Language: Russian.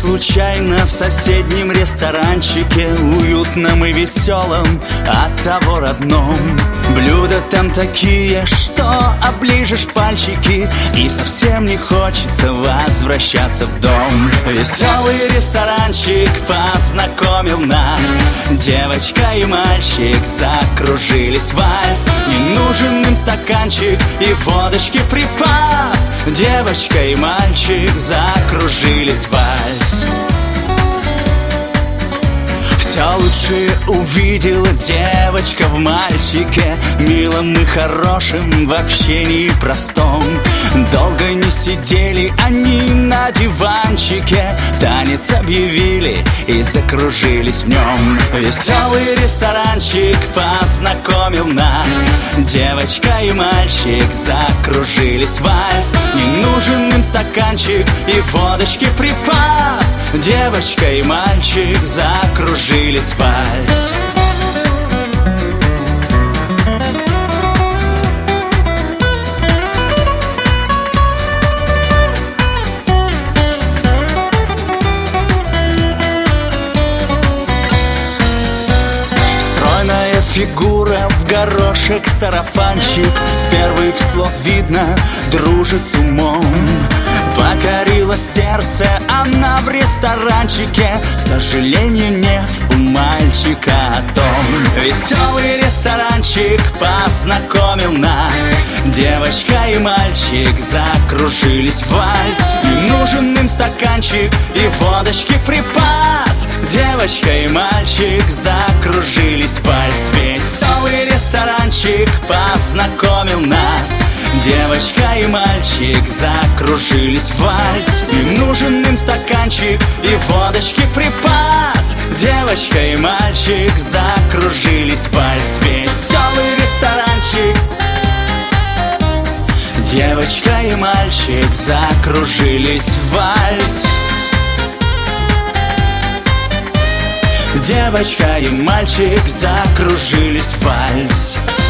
случайно в соседнем ресторанчике, уютном и веселом, оттого родном. Блюда там такие, что оближешь пальчики, и совсем не хочется возвращаться в дом. Веселый ресторанчик познакомил нас, девочка и мальчик закружились вальс. Не нужен им стаканчик и водочки припас, девочка и мальчик закружились вальс. Все лучше увидела девочка в мальчике, милом и хорошим в общении простом. Долго не сидели они на диванчике, танец объявили и закружились в нем. Веселый ресторанчик познакомил нас, девочка и мальчик закружились вальс. Не нужен им стаканчик и водочки припас, девочка и мальчик закружились вальс. Стройная фигура в горошек сарафанчик, с первых слов видно, дружит с умом. Покорила сердце она в ресторанчике, сожалению нет у мальчика о том. Веселый ресторанчик познакомил нас, девочка и мальчик закружились в вальс. Не нужен им стаканчик и водочки припас, девочка и мальчик закружились в вальс. Веселый ресторанчик познакомил нас, девочка и мальчик закружились в вальс. Не нужен им стаканчик и водочки припас, девочка и мальчик закружились в вальс. Веселый ресторанчик, девочка и мальчик закружились в вальс. Девочка и мальчик закружились в вальс.